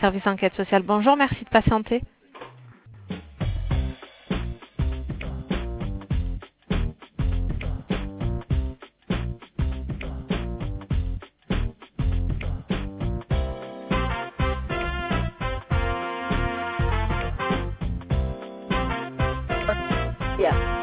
Service enquête sociale, bonjour, merci de patienter. Bien.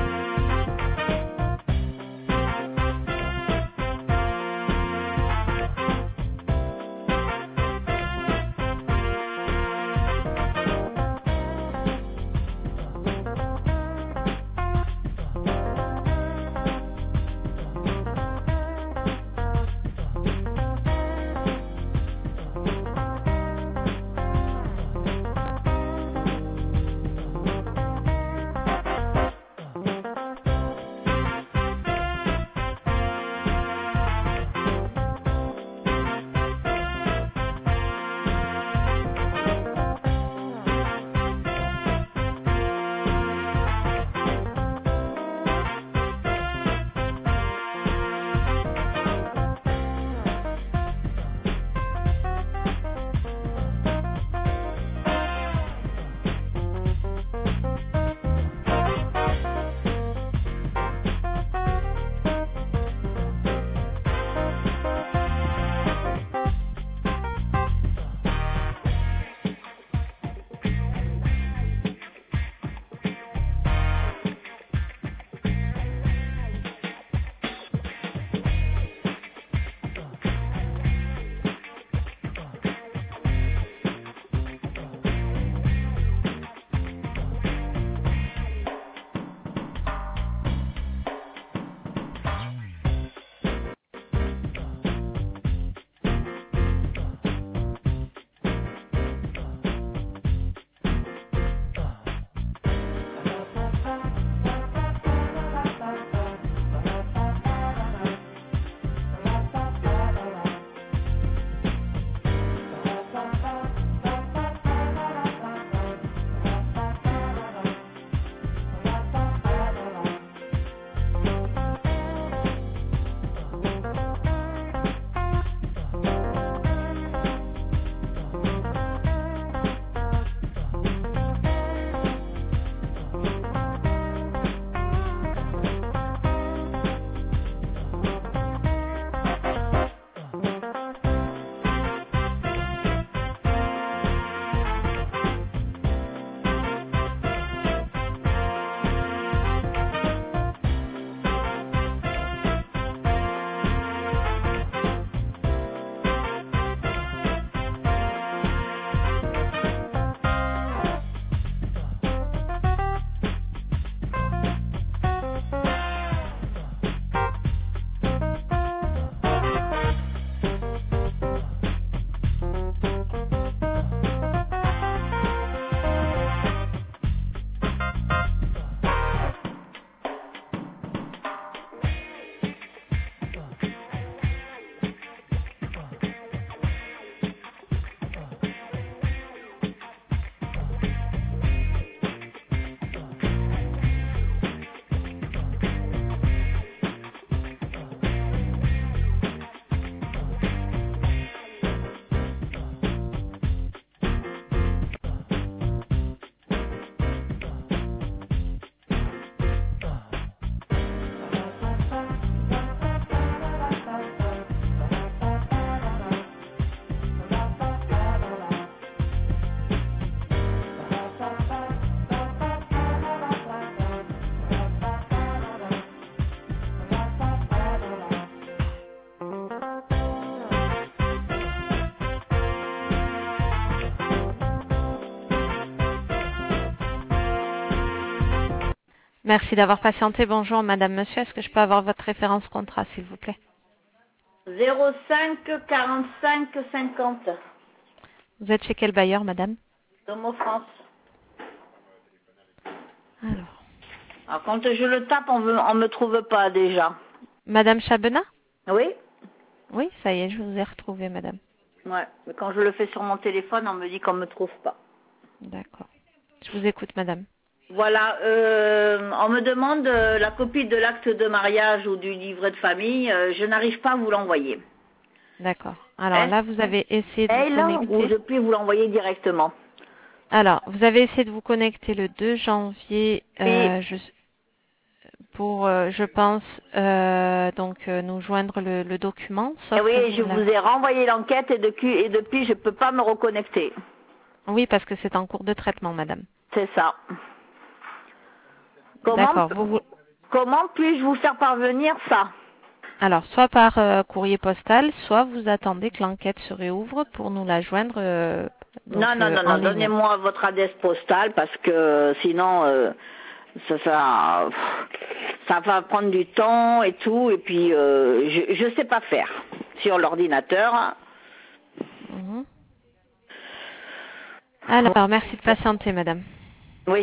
Merci d'avoir patienté. Bonjour, madame, monsieur. Est-ce que je peux avoir votre référence contrat, s'il vous plaît? 05 45 50. Vous êtes chez quel bailleur, madame? Domo France. Alors, quand je le tape, on me trouve pas déjà. Madame Chabenat? Oui? Oui, ça y est, je vous ai retrouvé, madame. Ouais, mais quand je le fais sur mon téléphone, on me dit qu'on me trouve pas. D'accord. Je vous écoute, madame. Voilà, on me demande la copie de l'acte de mariage ou du livret de famille. Je n'arrive pas à vous l'envoyer. D'accord. Alors là, vous avez essayé de vous Mail ou je connecter. puis vous l'envoyer directement. Alors, vous avez essayé de vous connecter le 2 janvier, Oui, pour, je pense, nous joindre le document, et sauf que oui, vous je ne vous l'avez. ai renvoyé l'enquête et depuis, je ne peux pas me reconnecter. Oui, parce que c'est en cours de traitement, madame. C'est ça. Comment, D'accord. comment puis-je vous faire parvenir ça? Alors, soit par courrier postal, soit vous attendez que l'enquête se réouvre pour nous la joindre Non, non, non, en non. ligne. Donnez-moi votre adresse postale parce que sinon, ça va prendre du temps et tout. Et puis, je ne sais pas faire sur l'ordinateur. Mhm. Alors, merci de patienter, madame. Oui.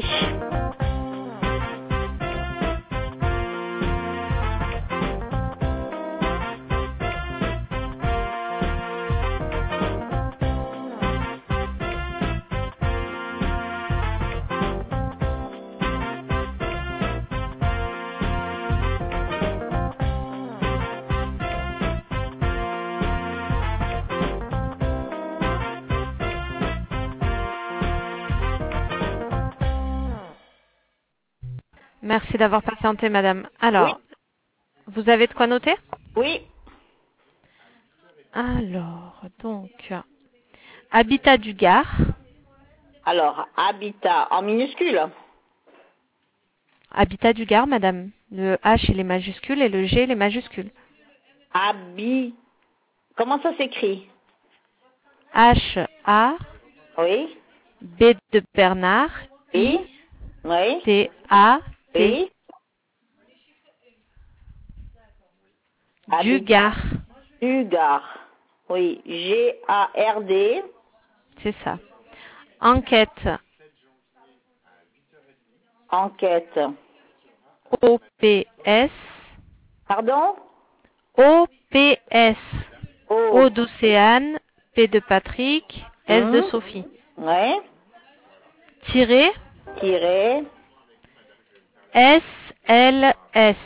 Merci d'avoir patienté, madame. Oui. Alors, vous avez de quoi noter? Oui. Alors, Habitat du Gard. Alors, habitat en minuscule. Habitat du Gard, madame. Le H, il est majuscule et le G, il est majuscule. Comment ça s'écrit? H-A, Oui. B de Bernard, Oui. Oui. I-T-A-T. Oui. Du Habitat Gard. du Gard. Oui. G-A-R-D. C'est ça. Enquête. Enquête. O-P-S. Pardon? O-P-S. O. O d'Océane, P de Patrick, S de Sophie. Ouais. Tiré, Tiré. S-L-S.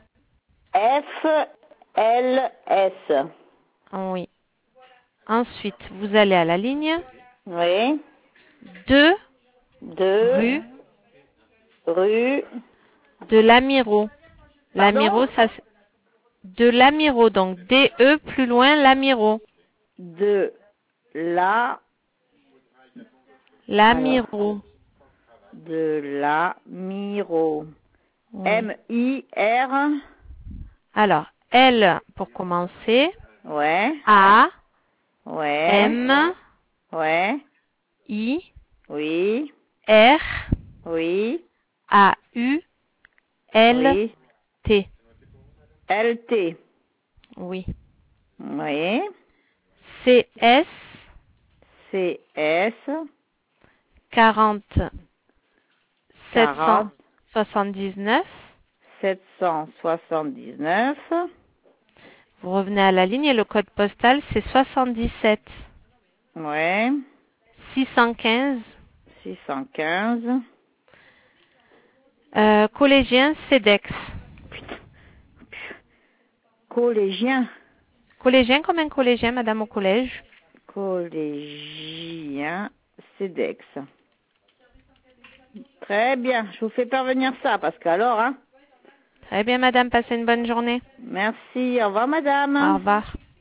F-L-S. Oui. Ensuite, vous allez à la ligne Oui. 2 De. rue Rue. de l'Amiro. Pardon? L'Amiro, de l'Amiro, donc D-E plus loin l'Amiro. De la. Alors. L'Amiro. De la Miro. Oui. M-I-R. Alors, L pour commencer. Ouais. A, Ouais. M, Ouais. I, Oui. R, Oui. A, U, L, Oui. T. L-T. Oui. Oui. CS C-S. 40 40. 779. 779. Vous revenez à la ligne et le code postal c'est 77 Ouais. 615. 615. Collégien CEDEX. Collégien. Collégien comme un collégien, madame au collège. Collégien CEDEX. Très bien. Je vous fais parvenir ça parce qu'alors, hein. Très bien, madame, passez une bonne journée. Merci. Au revoir, Au madame. revoir.